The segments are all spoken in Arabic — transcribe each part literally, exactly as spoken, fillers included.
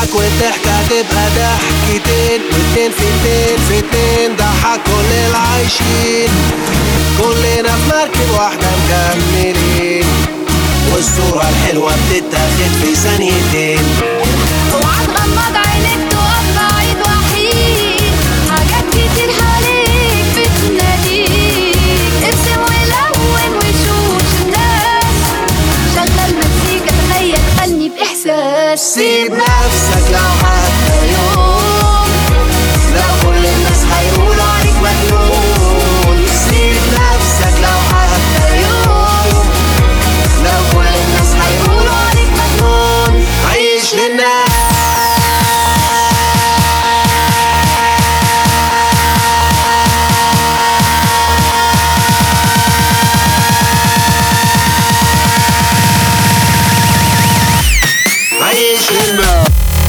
تضحك والضحكة تبقى ضحكتين، واتنين في اتنين في اتنين ضحك كل العايشين. كلنا في مركب واحدة مكملين، والصورة الحلوة بتتاخد في ثانيتين. اوعى تغمض عينك تقف بعيد وحيد، حاجات كتير حواليك بتناديك. ارسم ولون وشوش الناس، شغل مزيكا تخيل غني بإحساس. سيب نفسك لو حتى يوم، لو كل الناس هيقولوا عليك مجنون. سيب نفسك لو حتى يوم، لو كل الناس هيقولوا عليك مجنون. عيش للناس. عيش للناس.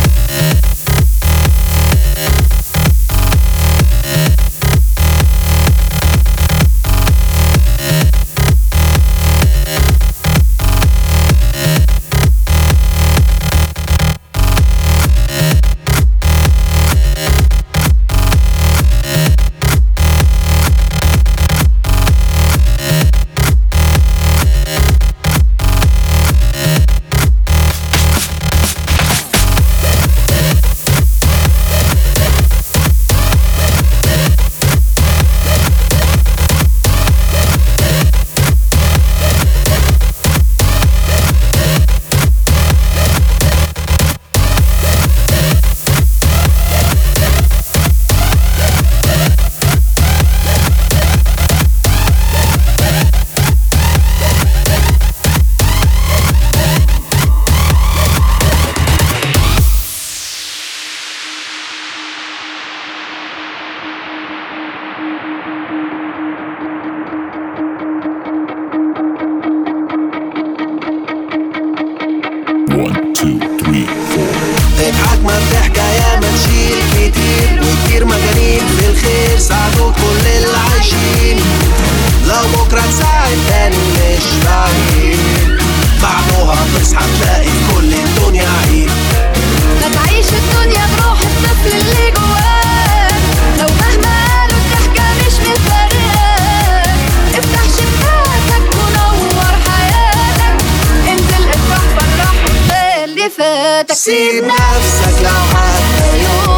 اضحك ما بضحكة يا ما تشيل كتير، وكتير مجانين في الخير ساعدوا كل العايشين. لو بكرة تساعد تاني مش بعيد، بعدها تصحى تلاقي كل الدنيا عيد. ما تعيش الدنيا بروح الطفل اللي جواك، لو مهما قالوا الضحكة مش مفارقاك. افتح شباكك ونور حياتك، انزل افرح فرح اللي فاتك. سيب نفسك لو حتى يوم،